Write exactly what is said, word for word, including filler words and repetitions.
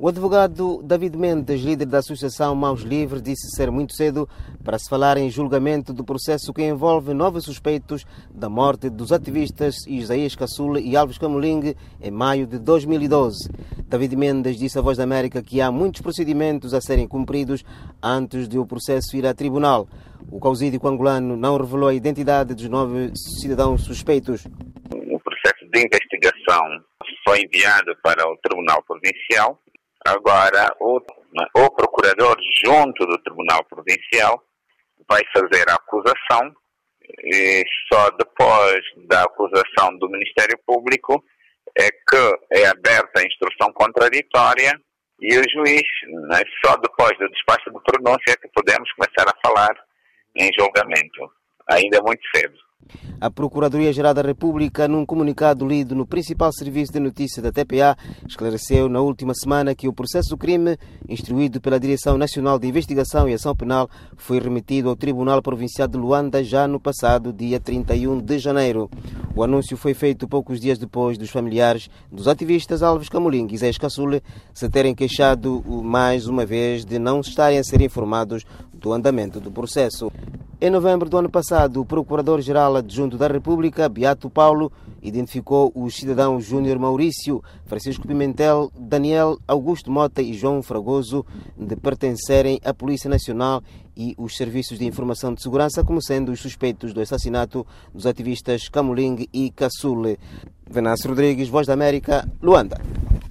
O advogado David Mendes, líder da Associação Mãos Livres, disse ser muito cedo para se falar em julgamento do processo que envolve nove suspeitos da morte dos ativistas Isaías Caçula e Alves Camoling em maio de dois mil e doze. David Mendes disse à Voz da América que há muitos procedimentos a serem cumpridos antes de o processo ir a tribunal. O causídico angolano não revelou a identidade dos nove cidadãos suspeitos. O processo de investigação foi enviado para o Tribunal Provincial. Agora, o, o procurador, junto do Tribunal Provincial, vai fazer a acusação e só depois da acusação do Ministério Público é que é aberta a instrução contraditória e o juiz, né, só depois do despacho de pronúncia é que podemos começar a falar em julgamento. Ainda é muito cedo. A Procuradoria-Geral da República, num comunicado lido no principal serviço de notícia da T P A, esclareceu na última semana que o processo do crime, instruído pela Direção Nacional de Investigação e Ação Penal, foi remetido ao Tribunal Provincial de Luanda já no passado dia trinta e um de janeiro. O anúncio foi feito poucos dias depois dos familiares dos ativistas Alves Camoling e Isaías Caçula se terem queixado mais uma vez de não estarem a ser informados do andamento do processo. Em novembro do ano passado, o Procurador-Geral Adjunto da República, Beato Paulo, identificou os cidadãos Júnior Maurício, Francisco Pimentel, Daniel Augusto Mota e João Fragoso de pertencerem à Polícia Nacional e os Serviços de Informação de Segurança como sendo os suspeitos do assassinato dos ativistas Camoling e Caçula. Venâncio Rodrigues, Voz da América, Luanda.